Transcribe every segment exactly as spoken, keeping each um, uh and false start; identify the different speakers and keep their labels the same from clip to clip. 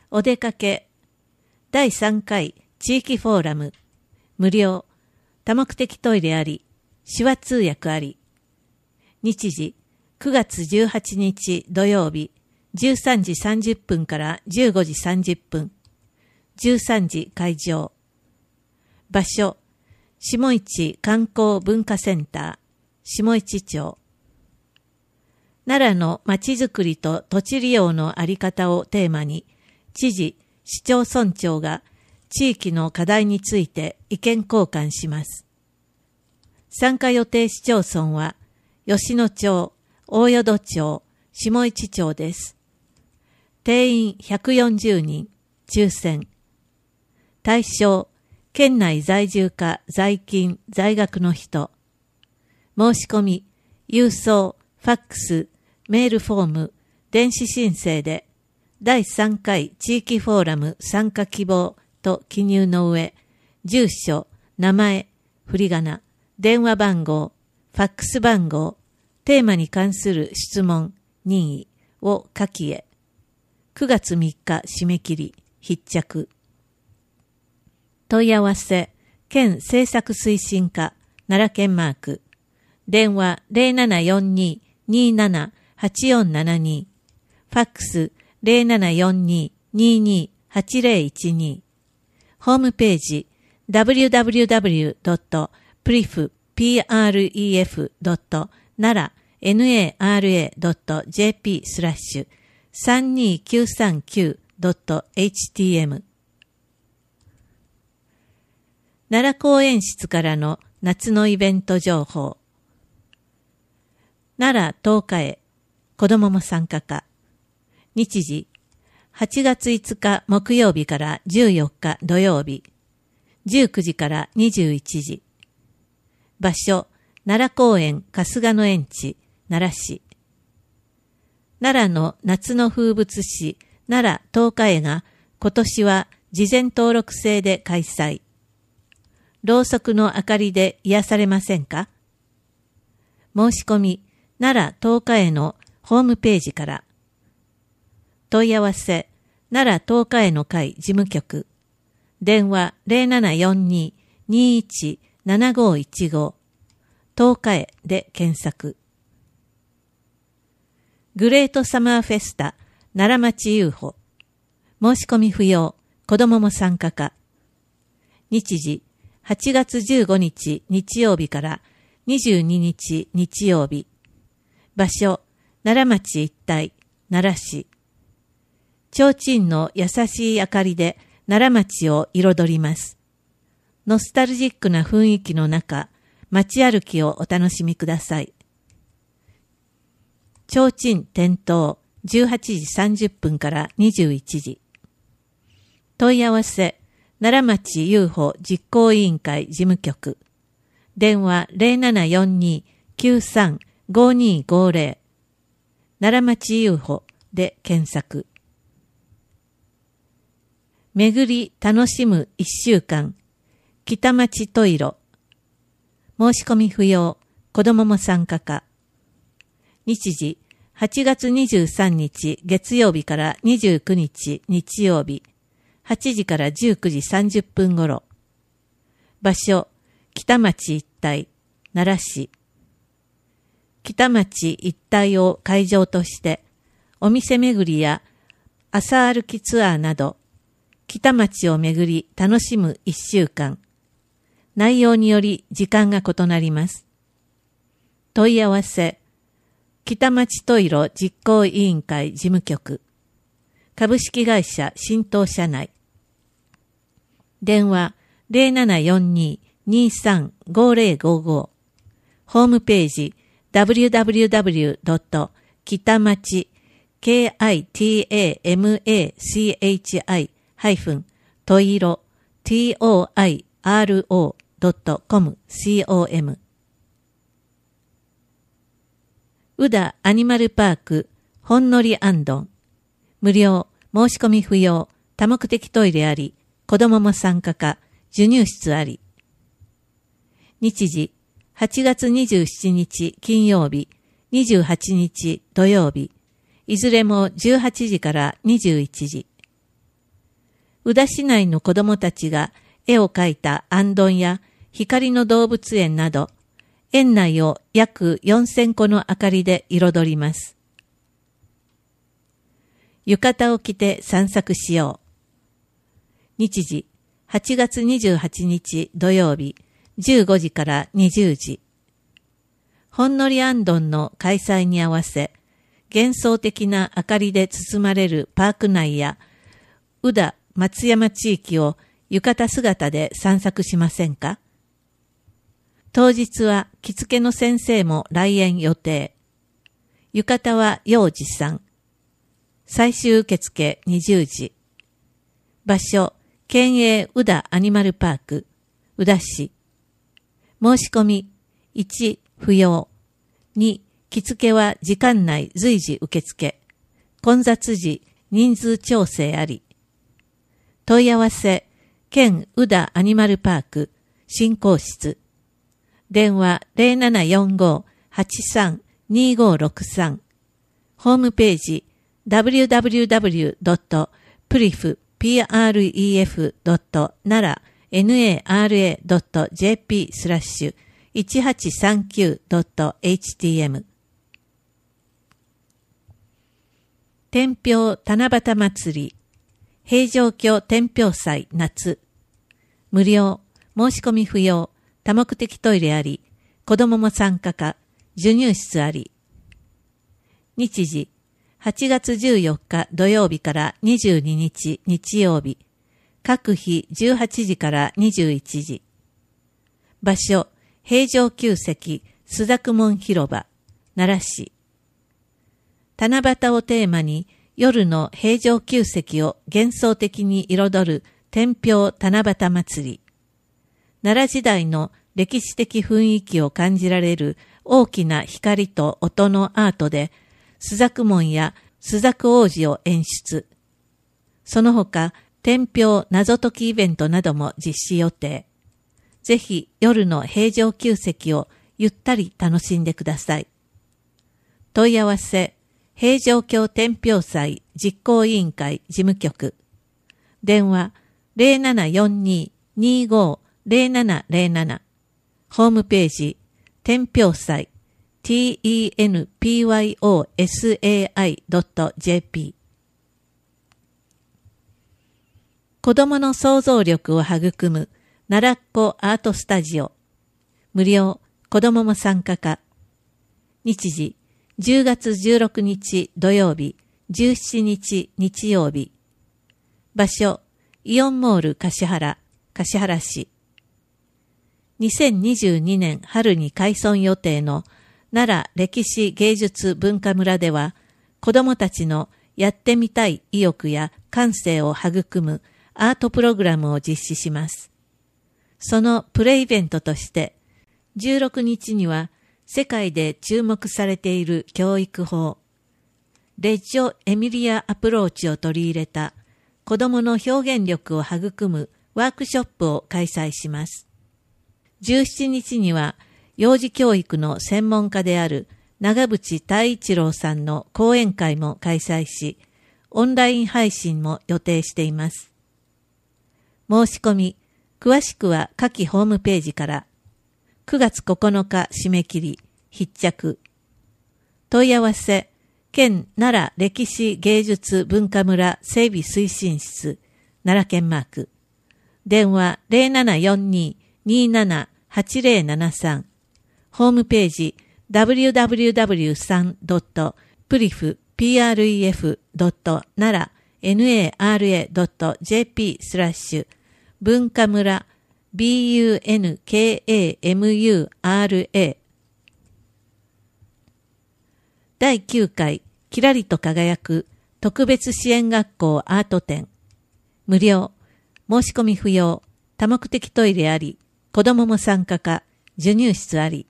Speaker 1: お出かけだいさんかい地域フォーラム無料多目的トイレあり手話通訳あり。日時くがつじゅうはちにち土曜日じゅうさんじさんじゅっぷんからじゅうごじさんじゅっぷん。じゅうさんじ会場。場所下市観光文化センター下市町。奈良のまちづくりと土地利用のあり方をテーマに、知事、市町村長が地域の課題について意見交換します。参加予定市町村は、吉野町、大淀町、下市町です。定員ひゃくよんじゅうにん、抽選。対象、県内在住か在勤、在学の人。申し込み、郵送、ファックス、メールフォーム、電子申請で、だいさんかい地域フォーラム参加希望と記入の上、住所、名前、振り仮名、電話番号、ファックス番号、テーマに関する質問、任意を書きへ。くがつみっか締め切り、必着。問い合わせ、県政策推進課、奈良県マーク。電話 ゼロななよんに にーなな はちよんななに。ファックス ゼロななよんに にーにー はちゼロいちに。ホームページ ダブリューダブリューダブリュードットプリフドットナラドットジェーピー スラッシュさんにーきゅうさんきゅうドットエイチティーエム。奈良公園室からの夏のイベント情報。奈良十日へ、子どもも参加か。日時、はちがついつか木曜日からじゅうよっか土曜日、じゅうくじからにじゅういちじ。場所、奈良公園春日野園地、奈良市。奈良の夏の風物詩、奈良十日へが今年は事前登録制で開催。ろうそくの明かりで癒されませんか？申し込み、奈良十日へのホームページから。問い合わせ、奈良十日への会事務局。電話 ゼロななよんに にーいち ななごいちご。十日へで検索。グレートサマーフェスタ奈良町 ユーフォ。申し込み不要、子どもも参加か。日時、はちがつじゅうごにち日曜日からにじゅうににち日曜日。場所、奈良町一帯、奈良市。提灯の優しい明かりで奈良町を彩ります。ノスタルジックな雰囲気の中、街歩きをお楽しみください。提灯点灯、じゅうはちじさんじゅっぷんからにじゅういちじ。問い合わせ、奈良町 ユーフォ 実行委員会事務局。電話 ゼロななよんに きゅうさん ごにごゼロ。奈良町 ユーフォ で検索。巡り楽しむ一週間。北町トイロ。申し込み不要。子どもも参加か。日時、はちがつにじゅうさんにち月曜日からにじゅうくにち日曜日。はちじからじゅうくじさんじゅっぷんごろ。場所、北町一帯、奈良市。北町一帯を会場として、お店巡りや朝歩きツアーなど、北町を巡り楽しむ一週間。内容により時間が異なります。問い合わせ、北町トイロ実行委員会事務局。株式会社新東社内。電話 ゼロななよんに にーさん ごゼロごご。ホームページ ダブリューダブリューダブリュードットきたまち ケーアイティーエーエムエーシーエイチアイ ハイフントイロ トイロ ドットコム コム。宇田アニマルパークほんのりあんどん。無料、申し込み不要、多目的トイレあり、子どもも参加か、授乳室あり。日時、はちがつにじゅうしちにち金曜日、にじゅうはちにち土曜日、いずれもじゅうはちじからにじゅういちじ。 宇陀市内の子供たちが絵を描いたあんどんや光の動物園など、園内を約よんせんこの明かりで彩ります。浴衣を着て散策しよう。日時、はちがつにじゅうはちにち土曜日、じゅうごじからにじゅうじ。ほんのりあんどんの開催に合わせ、幻想的な明かりで包まれるパーク内や、宇陀松山地域を浴衣姿で散策しませんか？当日は着付けの先生も来園予定。浴衣は陽次さん。最終受付にじゅうじ。場所、県営宇陀アニマルパーク、宇陀市。申し込み、いち、不要。に、着付けは時間内随時受付。混雑時、人数調整あり。問い合わせ、県宇陀アニマルパーク、振興室。電話 ゼロななよんご はちさん にごろくさん。ホームページ、ダブリューダブリューダブリュードットプリフドットナラドットジェーピー スラッシュいちはちさんきゅうドットエイチティーエム 天平七夕祭り平城京天平祭夏無料申し込み不要多目的トイレあり子どもも参加か授乳室あり日時はちがつじゅうよっか土曜日からにじゅうににち日曜日。各日じゅうはちじからにじゅういちじ。場所、平城宮跡、朱雀門広場、奈良市。七夕をテーマに夜の平城宮跡を幻想的に彩る天平七夕祭り。奈良時代の歴史的雰囲気を感じられる大きな光と音のアートで、朱雀門や朱雀王子を演出。その他、天平謎解きイベントなども実施予定。ぜひ夜の平城宮跡をゆったり楽しんでください。問い合わせ、平城京天平祭実行委員会事務局。電話 ゼロななよんに にご ゼロななゼロなな。ホームページ、天平祭ティーイーエヌピーワイオーエスエーアイドットジェーピー 子供の想像力を育む奈良っ子アートスタジオ無料子供も参加か日時じゅうがつじゅうろくにち土曜日じゅうしちにち日曜日場所イオンモール橿原橿原市にせんにじゅうにねん春に開村予定の奈良歴史芸術文化村では子どもたちのやってみたい意欲や感性を育むアートプログラムを実施します。そのプレイベントとしてじゅうろくにちには世界で注目されている教育法レッジョ・エミリア・アプローチを取り入れた子どもの表現力を育むワークショップを開催します。じゅうしちにちには幼児教育の専門家である長渕太一郎さんの講演会も開催し、オンライン配信も予定しています。申し込み、詳しくは下記ホームページから、くがつここのか締め切り、必着。問い合わせ、県奈良歴史芸術文化村整備推進室、奈良県マーク。電話 ゼロななよんに になな はちゼロななさん。ホームページ ダブリューダブリューダブリュースリー ドットプリフ ドットナラ ドットジェーピー スラッシュ文化村 ビーユーエヌケーエーエムユーアールエー だいきゅうかいきらりと輝く特別支援学校アート展無料申し込み不要多目的トイレあり子どもも参加か授乳室あり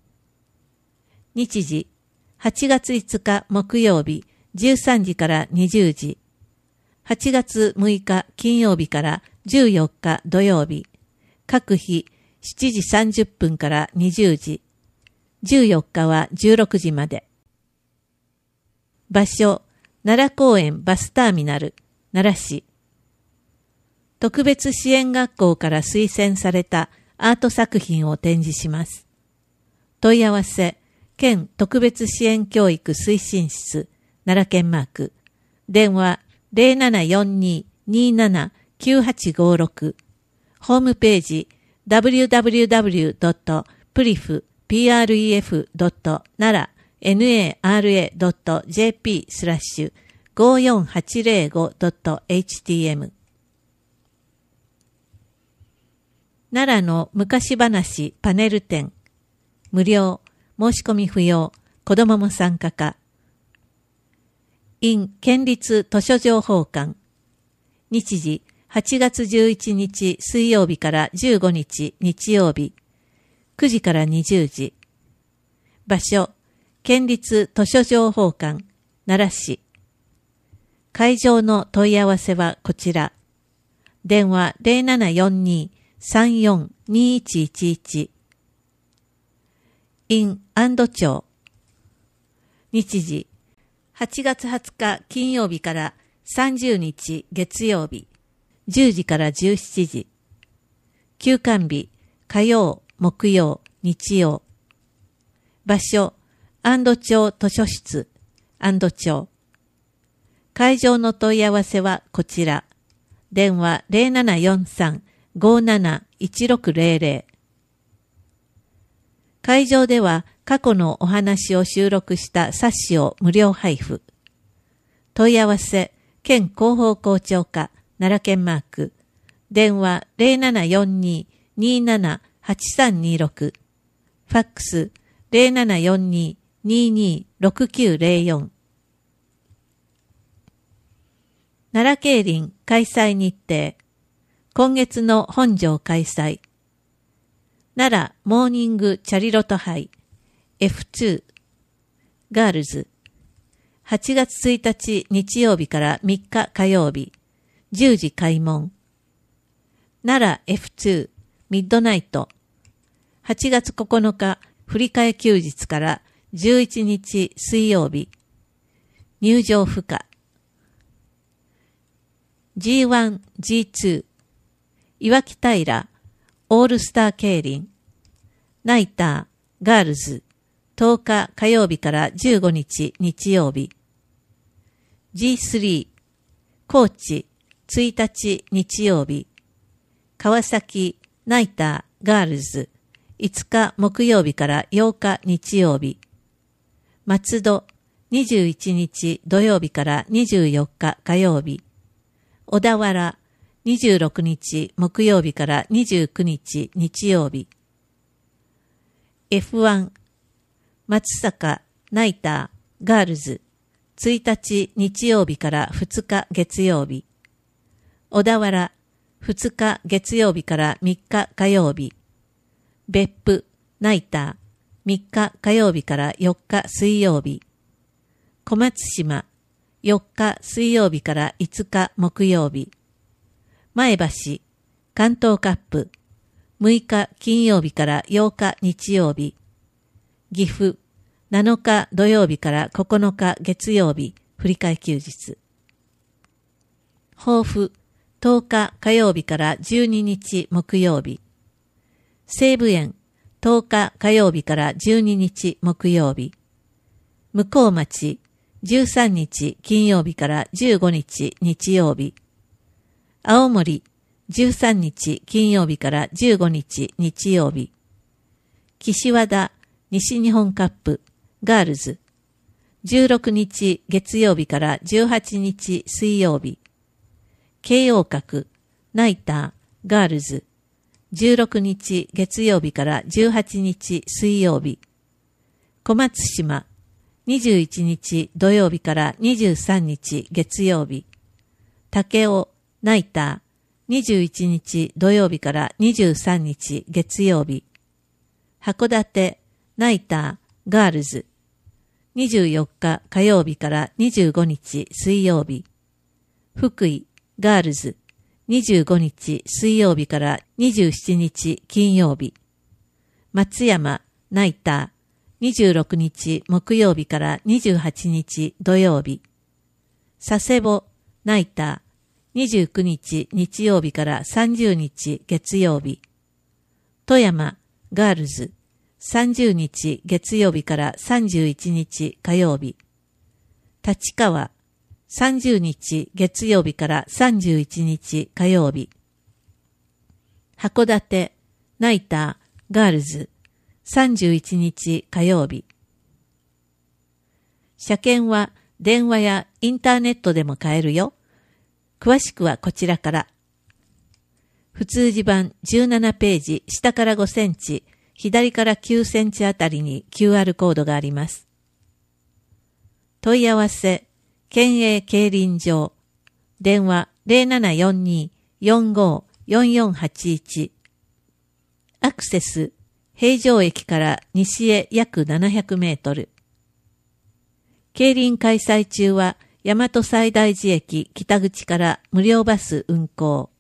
Speaker 1: 日時はちがついつか木曜日じゅうさんじからにじゅうじはちがつむいか金曜日からじゅうよっか土曜日各日しちじさんじゅっぷんからにじゅうじじゅうよっかはじゅうろくじまで場所奈良公園バスターミナル奈良市特別支援学校から推薦されたアート作品を展示します。問い合わせ、県特別支援教育推進室、奈良県マーク、電話 ゼロななよんに にーなな きゅうはちごろく、ホームページ ダブリューダブリューダブリュードットプリフドットナラ ナラ ドットジェーピー スラッシュごーよんはちゼロご ドットエイチティーエム 奈良の昔話パネル展、無料、申し込み不要、子どもも参加可。in 県立図書情報館。日時はちがつじゅういちにち水曜日からじゅうごにち日曜日。くじからにじゅうじ。場所、県立図書情報館、奈良市。会場の問い合わせはこちら。電話 ゼロななよんに さんよん にいちいちいち。in 安堵町。日時、はちがつはつか金曜日からさんじゅうにち月曜日。じゅうじからじゅうしちじ。休館日、火曜、木曜、日曜。場所、安堵町図書室、安堵町。会場の問い合わせはこちら。電話 ゼロななよんさん ごーなないちろくゼロゼロ。会場では過去のお話を収録した冊子を無料配布。問い合わせ、県広報校長課、奈良県マーク。電話 ゼロななよんに にーなな はちさんにろく。ファックス ゼロななよんに にーにーろくきゅうゼロよん。奈良競輪開催日程。今月の本庄開催。奈良モーニングチャリロト杯 エフツー ガールズ。はちがつついたち日曜日からみっか火曜日。じゅうじ開門。奈良 エフツー ミッドナイト。はちがつここのか振り替え休日からじゅういちにち水曜日。入場不可。ジーワン、ジーツー、岩木平、オールスター競輪、ナイター、ガールズ、とおか火曜日からじゅうごにち日曜日。ジースリー、高知、ついたち日曜日。川崎、ナイター、ガールズ、いつか木曜日からようか日曜日。松戸、にじゅういちにち土曜日からにじゅうよっか火曜日。小田原、にじゅうろくにち木曜日からにじゅうくにち日曜日。エフワン、松阪、ナイター、ガールズ、ついたち日曜日からふつか月曜日。小田原、ふつか月曜日からみっか火曜日。別府、ナイター、みっか火曜日からよっか水曜日。小松島、よっか水曜日からいつか木曜日。前橋、関東カップ、むいか金曜日からようか日曜日。岐阜、なのか土曜日からここのか月曜日、振り替え休日。豊富、とおか火曜日からじゅうににち木曜日。西武園、とおか火曜日からじゅうににち木曜日。向町、じゅうさんにち金曜日からじゅうごにち日曜日。青森、じゅうさんにち金曜日からじゅうごにち日曜日。岸和田、西日本カップ、ガールズ。じゅうろくにち月曜日からじゅうはちにち水曜日。慶応閣、ナイター、ガールズ。じゅうろくにち月曜日からじゅうはちにち水曜日。小松島、にじゅういちにち土曜日からにじゅうさんにち月曜日。武雄、ナイター、にじゅういちにち土曜日からにじゅうさんにち月曜日。函館、ナイター、ガールズ。にじゅうよっか火曜日からにじゅうごにち水曜日。福井、ガールズ。にじゅうごにち水曜日からにじゅうしちにち金曜日。松山、ナイター。にじゅうろくにち木曜日からにじゅうはちにち土曜日。佐世保、ナイター。 にじゅうくにち日曜日からさんじゅうにち月曜日。富山、ガールズ、さんじゅうにち月曜日からさんじゅういちにち火曜日。立川、さんじゅうにち月曜日からさんじゅういちにち火曜日。函館、ナイター、ガールズ、さんじゅういちにち火曜日。車検は電話やインターネットでも買えるよ。詳しくはこちらから。普通字版じゅうななページ下からごセンチ、左からきゅうセンチあたりに キューアール コードがあります。問い合わせ、県営競輪場。電話 ゼロななよんに よんご よんよんはちいち。アクセス、平城駅から西へ約ななひゃくメートル。競輪開催中は大和西大寺駅北口から無料バス運行。